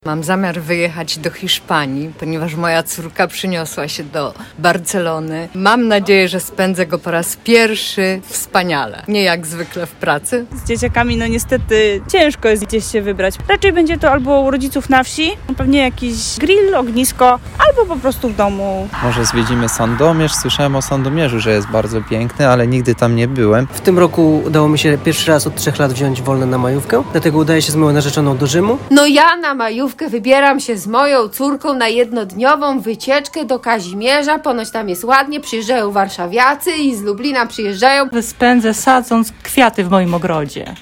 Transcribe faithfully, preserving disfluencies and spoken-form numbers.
Mam zamiar wyjechać do Hiszpanii, ponieważ moja córka przyniosła się do Barcelony. Mam nadzieję, że spędzę go po raz pierwszy wspaniale. Nie jak zwykle w pracy. Z dzieciakami no niestety ciężko jest gdzieś się wybrać. Raczej będzie to albo u rodziców na wsi, pewnie jakiś grill, ognisko, albo po prostu w domu. Może zwiedzimy Sandomierz. Słyszałem o Sandomierzu, że jest bardzo piękny, ale nigdy tam nie byłem. W tym roku udało mi się pierwszy raz od trzech lat wziąć wolne na majówkę, dlatego udaję się z moją narzeczoną do Rzymu. No ja na majówkę wybieram się z moją córką na jednodniową wycieczkę do Kazimierza. Ponoć tam jest ładnie, przyjeżdżają warszawiacy i z Lublina przyjeżdżają. Spędzę sadząc kwiaty w moim ogrodzie.